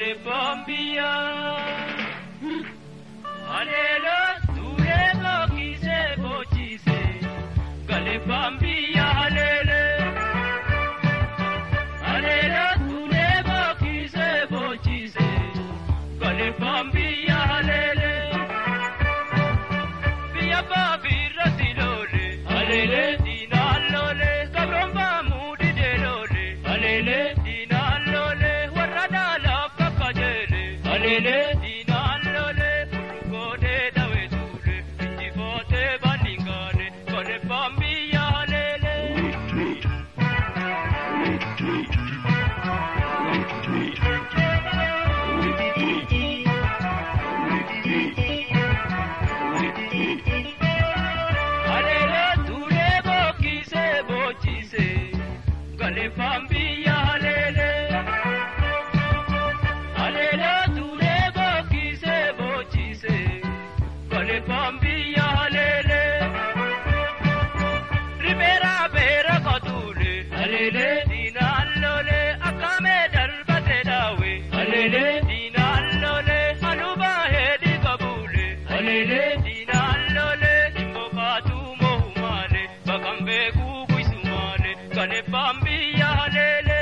Bambia, alelo turemo kise bochise, gale Bambia alele, alelo turemo kise bochise, gale Bambia alele, via babira dilole, alele dinalole, kabromba mudi delole, alele dinalole, warada la kakajele, alele dinalole, gode dawetule, injifote baningane, gode Bambia alele. Alele turebo kise bochise, gale Bambia alele. Alele turebo kise bochise, gale Bambia alele. Ribera bera katule, alele dinalole, akame darbate dawe, alele dinalole, anuba hedi kabule, alele dinalole, imbokatu mohumane, bakambe kukuisumane, gale Bambia alele.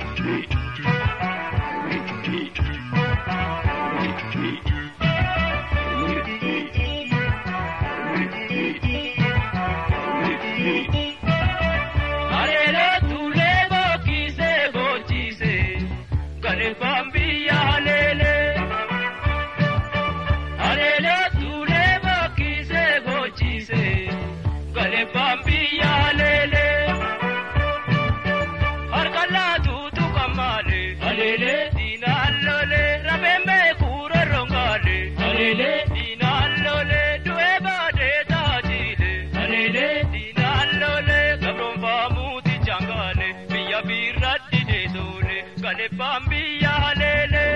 Alele turebo kise bochise, gale Bambia alele. Alele turebo kise bochise, gale Bambia alele. Harkala tutu kamale, alele dinalole, rabembe kura rongale, alele dinalole, dueba de tajile, alele dinalole, gabromba muti changale, biya birati de dole, gale Bambia alele.